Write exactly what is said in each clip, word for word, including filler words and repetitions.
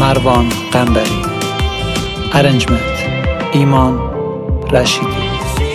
مروان قنبری. ارنجمنت ایمان رشیدی.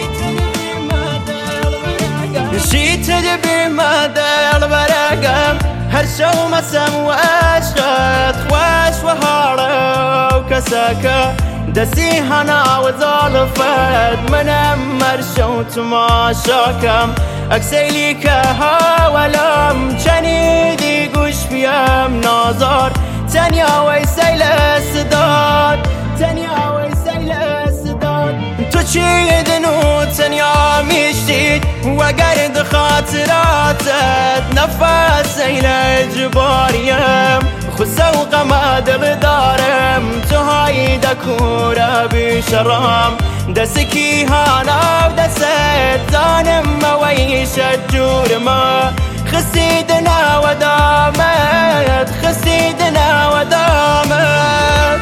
شیت جبی مدل برقم هر شو مسم و عشقت خوش و هارا و کساکا دستی هنا و ظالفت منم مرشو تماشاکم اکسیلی که هاولم چنیدی گوش بیم نازار تنیا وی سیل صداد تنیا وی سیل صداد تو چی دنو تنیا میشتید و گرد خاطراتت نفس سیل جباریم خسوق ما دل دارم تو های دکورا بیشرام دسکی هانا و دست دانم مویش جور ما خسیدنا و دامت خسیدنا و دامت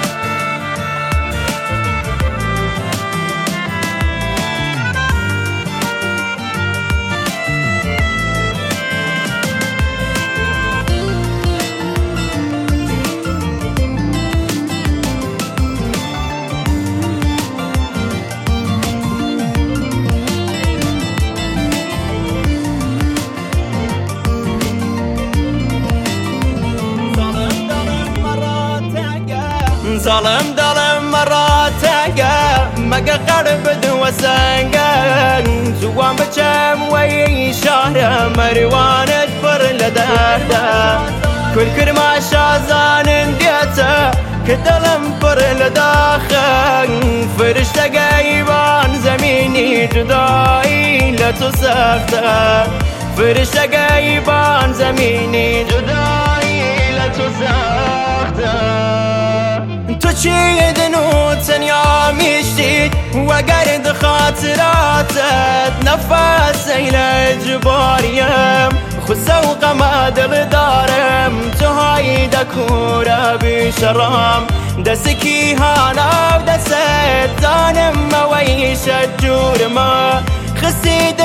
ظالم دلم مراتقه مگه قرب دو سنگه زوان بچم وی شهر مروانت پر لدرده کل کرما شازان دیتا که دلم پر لداخل فرشته گیبان زمینی جدایی لتو سخته فرشته گیبان زمینی جدایی لتو سخته تو چی دنو تنیا میشتید و گرد خاطراتت نفس سیل جباریم خسوق ما دل دارم تو های دکورا بیشرام دسکی هانا و دست دانم مویش جور ما خسید